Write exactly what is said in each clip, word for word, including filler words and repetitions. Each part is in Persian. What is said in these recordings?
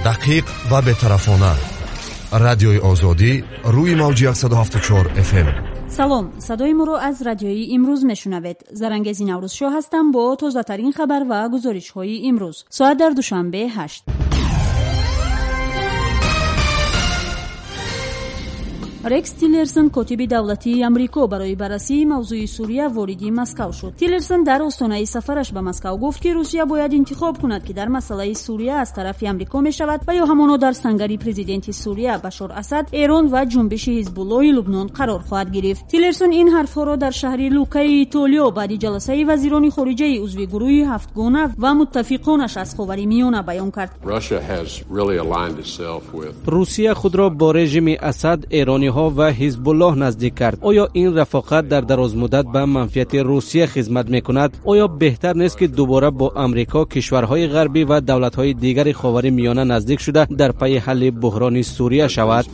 دقیق و بی‌طرفانه. رادیوی آزادی روی موج صد و هفتاد و چهار اف ام. سلام، صدای ما رو از رادیوی امروز میشنوید. زرنگزی نوروز شاه هستم با تازه ترین خبر و گزارش های امروز. ساعت در دوشنبه هشت. رکس تیلرسن کاتب دولتی آمریکا برای بررسی موضوع سوریه وارد مسکو شد. تیلرسن در آستانه سفرش به مسکو گفت که روسیه باید انتخاب کند که در مسئله سوریه از طرف آمریکا می شود و یا همانا در سنگری پرزیدنت سوریه بشار اسد، ایران و جنبش حزب الله لبنان قرار خواهد گرفت. تیلرسن این حرفها را در شهر لوکای ایتالیا بعد جلسه وزیران خارجه عضو گروه هفتگانه و متفقانش از خاورمیانه بیان کرد. روسیه خود را با رژیم اسد، ایرانی ها و حزب الله نزدیک کرد. آیا این رفاقت در دراز مدت به منفعت روسیه خدمت میکند؟ آیا بهتر نیست که دوباره با امریکا، کشورهای غربی و دولت‌های دیگر خاورمیانه نزدیک شده در پی حل بحران سوریه شود؟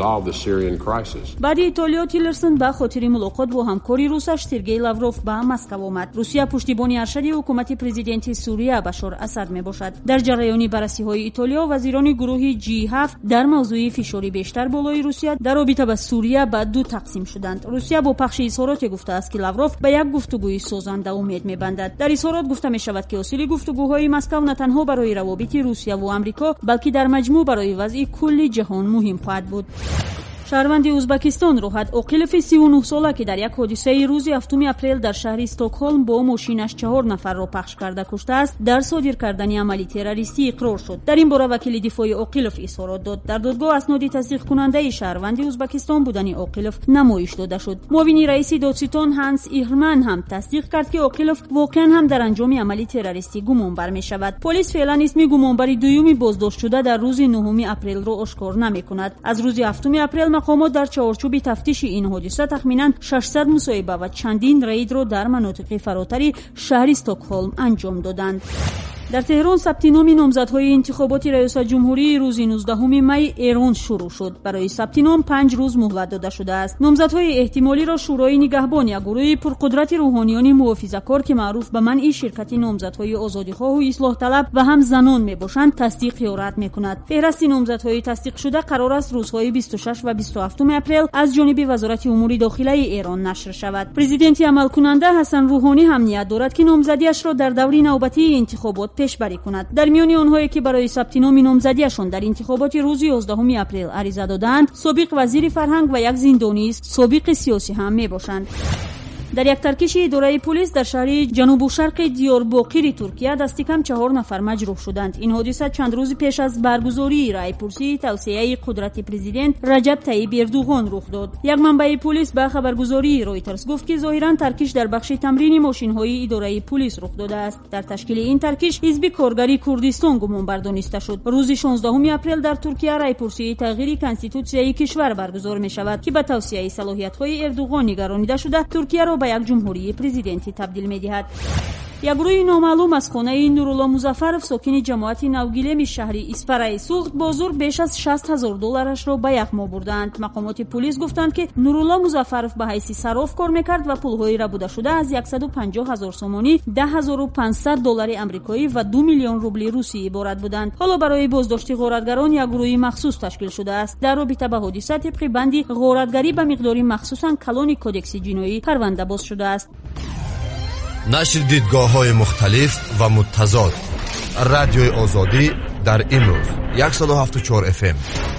بعد ایتالیا، تیلرسن به خاطر ملاقات با همکاری روسش سرگئی لاوروف به مسکو آمد. روسیه پشتیبانی ارشد حکومت پرزیدنت سوریه بشار اسد میباشد. در جریان بررسی‌های ایتالیا، وزیران گروه جی هفت در موضوع فشاری بیشتر بالای روسیه در رابطه با سوریه به دو تقسیم شدند. روسیه با پخش اظهارات گفته است که لاوروف به یک گفتگوی سازنده امید می‌بندد. در اظهارات گفته می‌شود که اصل گفتگوهای مسکو نه تنها برای روابط روسیه و آمریکا، بلکه در مجموع برای وضع کلی جهان مهم خواهد بود. شهروند ازبکستان روحت اوقیلوف سی و نه ساله که در یک حادثه روز هفتم اپریل در شهر استکهلم با ماشینش چهار نفر را پخش کرده کشته است، در صادر کردن عملی تروریستی اقرار شد. در این باره وکیل دفاع اوقیلوف اظهارات داد. در دادگاه اسناد تصدیق کننده شهروند ازبکستان بودن اوقیلوف نمایش داده شد. معاون رئیس دادستان هانس ایهرمن هم تصدیق کرد که اوقیلوف واقعا هم در انجام عملی تروریستی گمانبر می شود. پلیس فعلا اسم گمانبر دوم بازداشت شده در روز نهم اپریل را آشکار نمی کند. از روز هفتم اپریل مقامات در چارچوب تفتیش این حادثه تخمیناً ششصد مصاحبه و چندین رید را در مناطق فراتر شهر استکهلم انجام دادند. در تهران ثبت نام نامزدهای انتخابات ریاست جمهوری روز نوزدهم می ایران شروع شد. برای ثبت نام پنج روز مهلت داده شده است. نامزدهای احتمالی را شورای نگهبان، یک گروه پرقدرت روحانیان محافظه‌کار که معروف به منع شرکت نامزدهای آزادیخواه و اصلاح طلب و هم زنان میباشند تصدیق یا رد میکند. فهرست نامزدهای تصدیق شده قرار است روزهای بیست و شش و بیست و هفت اپریل از جانب وزارت امور داخله ایران نشر شود. پرزیدنت عمل کننده حسن روحانی هم نیت دارد که نامزدیش را در دوره نوبتی انتخابات پیشبری کند. در میان آنهایی که برای ثبت نام نامزدیشان در انتخابات روز یازدهم اپریل عریضه دادند، سابق وزیر فرهنگ و یک زندانی سابق سیاسی هم میباشند. در یک ترکش اداره پلیس در شهر جنوب و شرق دیارباکر ترکیه دست کم چهار نفر مجروح شدند. این حادثه چند روز پیش از برگزاری رایپرسی توسعه قدرت پرزیدنت رجب طیب اردوغان رخ داد. یک منبع پلیس به خبرگزاری رویترز گفت که ظاهرا ترکش در بخش تمرین ماشین‌های اداره پلیس رخ داده است. در تشکیل این ترکش حزب کارگری کردستان گمانبر دانسته شد. روز شانزدهم اپریل در ترکیه رایپرسی تغییر کنستیتوسیای کشور برگزار می شود که به توسعه صلاحیت‌های اردوغان نگرانیده شده ترکیه را به یک جمهوری پرزیدنتی تبدیل می‌دهد. یک گروه نامعلوم از خانه نورالله مظفرов ساکن جماعت نوگیلم شهر اسپرای سوخت بازور بیش از شصت هزار دلارش را به یک ماه بردند. مقامات پلیس گفتند که نورالله مظفرов به حیث صراف کار می‌کرد و پول‌های ربوده شده از صد و پنجاه هزار سومانی، ده هزار و پانصد دلار آمریکایی و دو میلیون روبل روسی عبارت بودند. حالا برای بازداشت غارتگران یک گروه مخصوص تشکیل شده است. در رابطه با حادثه طبق بند غارتگری به مقدار مخصوصاً کلان کدکس جنایی پرونده باز شده است. نشر دیدگاه‌های مختلف و متضاد. رادیوی آزادی در امروز صد و هفتاد و چهار اف ام.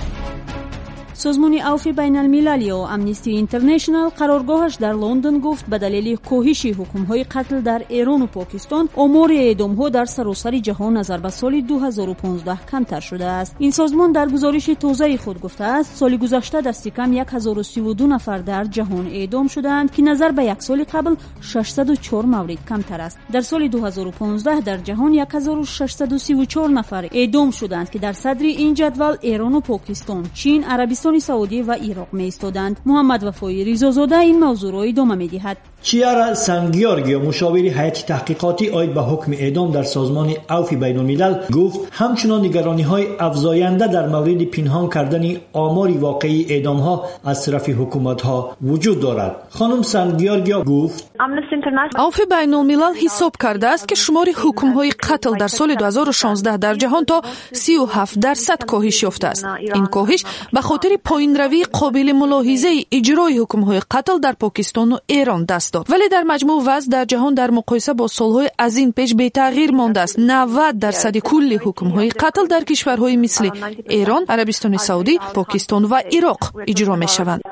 سازمان عفو بین المللی یا امنیستی اینترنشنال قرارگاهش در لندن گفت به دلیل کاهش حکم‌های قتل در ایران و پاکستان آمار اعدام‌ها در سراسر جهان نظر به سال دو هزار و پانزده کمتر شده است. این سازمان در گزارش تازه خود گفته است سال گذشته دست کم هزار و سی و دو نفر در جهان اعدام شدند که نظر به یک سال قبل ششصد و چهار مورد کمتر است. در سال دو هزار و پانزده در جهان هزار و ششصد و سی و چهار نفر اعدام شدند که در صدر این جدول ایران و پاکستان، چین، عربستان سعودی و عراق می ایستادند. محمد وفای ریزازاده این موضوع را ادامه می دهد. چیارا سنگیارگیا مشاور هیئت تحقیقاتی عاید به حکم اعدام در سازمان عفو بین الملل گفت همچنان نگرانی‌های افزاینده در مورد پنهان کردن آمار واقعی اعدام‌ها از طرف حکومت‌ها وجود دارد. خانم سنگیارگیا گفت عفو بین الملل حساب کرده است که شمار حکم‌های قتل در سال دو هزار و شانزده در جهان تا سی و هفت درصد کاهش یافته است. این کاهش به خاطر پایین‌روی قابل ملاحظه اجرای حکم‌های قتل در پاکستان و ایران دست داد. ولی در مجموع وضع در جهان در مقایسه با سال‌های از این پیش بی تغییر مانده است. نود درصد کل حکم‌های قتل در کشورهای مثل ایران، عربستان سعودی، پاکستان و عراق اجرا می‌شوند.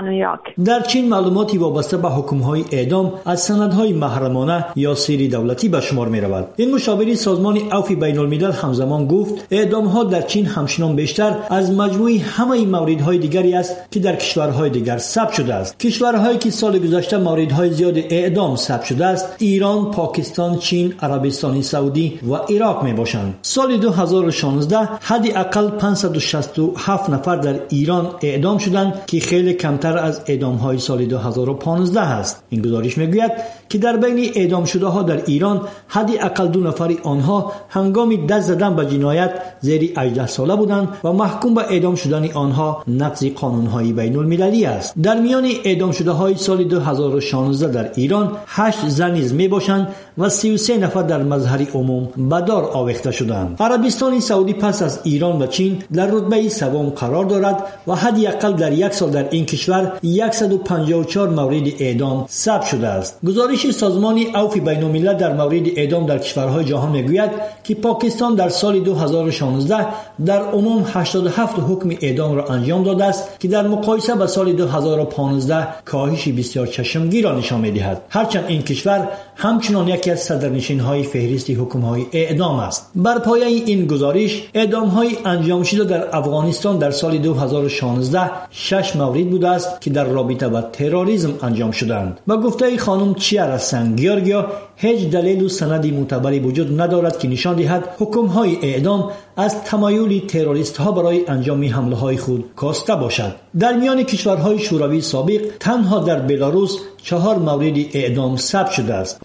در چین معلوماتی وابسته به حکم‌های اعدام از سندهای محرمانه یا سری دولتی به شمار می‌رود. این مشاور سازمان عفو بین الملل همزمان گفت اعدام‌ها در چین همچنان بیشتر از مجموع همه موردهای دیگری است که در کشورهای دیگر ثبت شده است. کشورهایی که سال گذشته موردهای زیاد اعدام ثبت شده است ایران، پاکستان، چین، عربستان سعودی و عراق میباشند. سال دو هزار و شانزده حداقل پانصد و شصت و هفت نفر در ایران اعدام شدند که خیلی کمتر از اعدام‌های سال دو هزار و پانزده است. این گزارش میگوید که در بین اعدام شده ها در ایران حداقل دو نفر آنها هنگام دست زدن به جنایت زیر هجده ساله بودند و محکوم به اعدام شدن آنها نقض قانون‌های بین المللی است. در میان اعدام شده های سال دو هزار و شانزده در ایران هشت زن نیز میباشند و سی و سه نفر در مظهر عموم به دار آویخته شدند. عربستان سعودی پس از ایران و چین در رتبه سوم قرار دارد و حداقل در یک سال در این کشور صد و پنجاه و چهار مورد اعدام ثبت شده است. گزارش سازمان عفو بین الملل در مورد اعدام در کشورهای جهان میگوید که پاکستان در سال دو هزار و شانزده در عموم هشتاد و هفت حکم اعدام را انجام داده است که در مقایسه با سال دو هزار و پانزده کاهش بسیار چشمگیر را نشان می‌دهد. هرچند این کشور همچنان یکی از صدرنشین‌های فهرست حکم‌های اعدام است. بر پایه این گزارش اعدام‌های انجام شده در افغانستان در سال دو هزار و شانزده شش مورد بوده است که در رابطه با تروریسم انجام شدند. با گفته خانم چیارا سنگیارگیا هیچ دلیل و سندی معتبری وجود ندارد که نشان دهد حکم‌های اعدام از تمایل تروریست‌ها برای انجام حمله‌های خود کاسته باشد. در میان کشورهای شوروی سابق تنها در بلاروس چهار مورد اعدام ثبت شده است.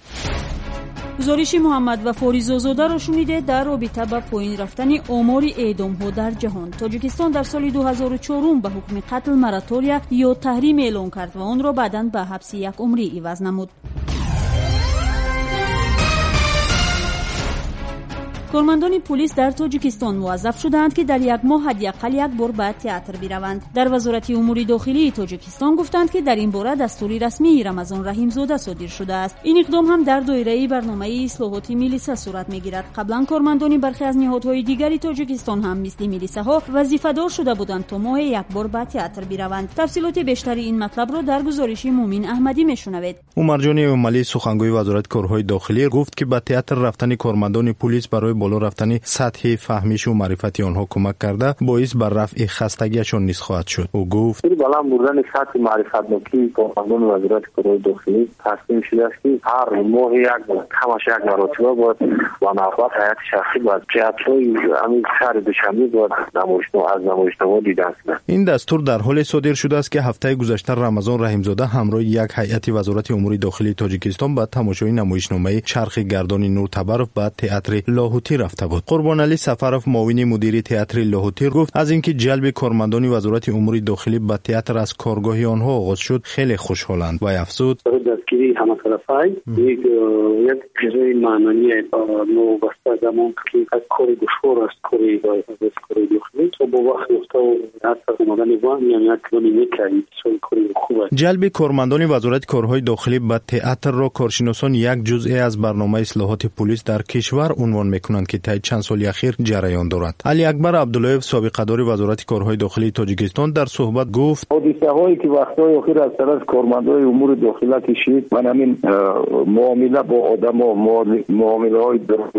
گزارش محمد وفاری زوزاده را شنیده در رابطه با پایین رفتن آمار اعدام‌ها در جهان. تاجیکستان در سال دو هزار و چهار به حکم قتل مراتوریا یا تحریم اعلام کرد و آن را بعداً به حبس یک عمری عوض نمود. کارمندان پلیس در تاجیکستان موظف شدند که در یک ماه حداقل یک بار به تئاتر بروند. در وزارت امور داخلی تاجیکستان گفتند که در این باره دستوری رسمی رمضان رحیمزاده صادر شده است. این اقدام هم در دایره برنامه اصلاحات میلیسا صورت میگیرد. قبلا کارمندان برخی از نهادهای دیگری تاجیکستان هم مثل میلیساها وظیفه‌دار شده بودند تا ماه یک بار به تئاتر بروند. تفصیلات بیشتر این مطلب را در گزارش مومن احمدی میشنوید. عمرجان امالی سخنگوی وزارت کارهای داخلی گفت که به تئاتر رفتن کارمندان پلیس برای بالا رفتن سطح فهمیش و معرفتی آنها کمک کرده باعث بر رفع خستگیشان نیز خواهد شد. او گفت بالا بردن سطح معرفت نوکی کارمندان وزارت کارهای داخلی تصمیم شده است که هر ماه یک کمش یک مرتبه باید با نوبت حیات شخصی باید جهت‌های همین شهر دوشنبه باید نمایشنامه از نمایشنامه دیدن شده. این دستور در حال صادر شده است که هفته گذشته رمضان رحیمزاده همراه یک هیئت وزارت امور داخلی تاجیکستان به تماشای نمایشنامه چرخ گردان نوتبرف به تئاتر لاهوتی رفته بود. قربان علی سفرов معاون مدیر تئاتر لاهوتی گفت از اینکه جلب کارمندان وزارت امور داخلی به تئاتر از کارگاه آنها آغاز شد خیلی خوشحالند و افزود دستگیری همه طرفه یک یک چیزای معنی نوبسته زمان که کار دشوار است کاری از کاری داخلی تو با وقت گفته و حتی اومدن وام یعنی یک کاری میکنید سوی کاری خوبه. جلب کارمندان وزارت کارهای داخلی به تئاتر را کارشناسان یک جزء از برنامه اصلاحات پلیس در کشور عنوان میکنند که طی چند سال اخیر جریان دارد. علی اکبر عبداللهیف سابق دار وزارت کارهای داخلی تاجیکستان در صحبت گفت حادثه هایی که وقتهای اخیر از طرف کارمندان امور داخلی کشید من همین معامله با آدم و معامله های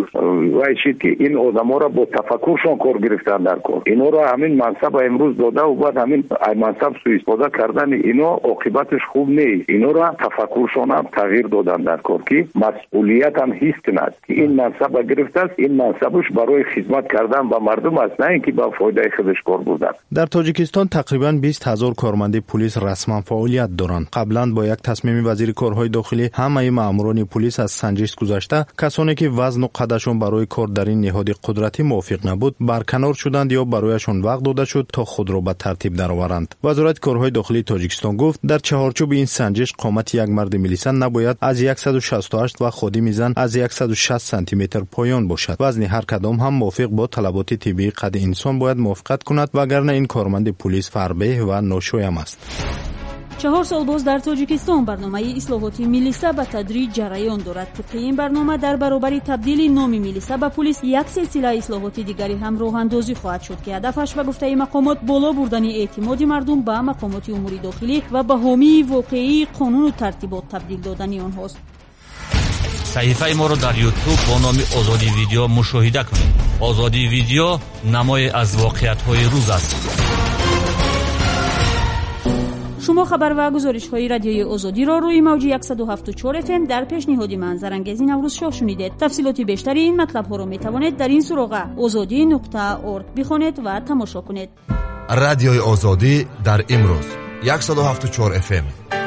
وایشید که این آدم ها را با تفکرشان کار گرفتن در کار اینا را همین منصب امروز داده و بعد همین منصب سوء استفاده کردن اینا عاقبتش خوب نیست. اینا را تفکرشان هم تغییر دادن در کار که مسئولیت هم هست نه که این منصب گرفته است این منصبش برای خدمت کردن به مردم است، نه اینکه با فایده خودش کار بودن. در تاجیکستان تقریبا بیست هزار کارمند پلیس رسما فعالیت دارند. قبلا با یک تصمیم وزیر کارهای داخلی همه ماموران پلیس از سنجش گذشته کسانی که وزن و قدشون برای کار در این نهاد قدرتی موافق نبود برکنار شدند یا برایشان وقت داده شد تا خود را به ترتیب درآورند. وزارت کارهای داخلی تاجیکستان گفت در چهارچوب این سنجش قامت یک مرد میلیسا نباید از صد و شصت و هشت و خادم زن از صد و شصت سانتی متر پایان باشد. وزن هر کدام هم موافق با طلبات طبی قد انسان باید موافقت کند وگرنه این کارمند پلیس فربه و ناشویم است. چهار سال باز در تاجیکستان برنامه اصلاحاتی میلیسا به تدریج جریان دارد. طبق این برنامه در برابر تبدیل نام میلیسا به پلیس یک سلسله اصلاحاتی دیگری هم راه اندازی خواهد شد که هدفش به گفته مقامات بالا بردن اعتماد مردم به مقامات امور داخلی و به حامی واقعی قانون و ترتیبات تبدیل دادن آنهاست. صحیفه ما رو در یوتیوب با نام آزادی ویدیو مشاهده کنید. آزادی ویدیو نمای از واقعیت‌های روز است. شما خبر و گزارش‌های رادیوی آزادی را روی موج صد و هفت و چهار اف ام در پیشنهادی منظرانگیز نوروز شاه شنیدید. تفصیلات بیشتری این مطلب‌ها را می‌توانید در این سراغ آزادی نقطه اورگ بخوانید و تماشا کنید. رادیوی آزادی در امروز صد و هفت و چهار اف ام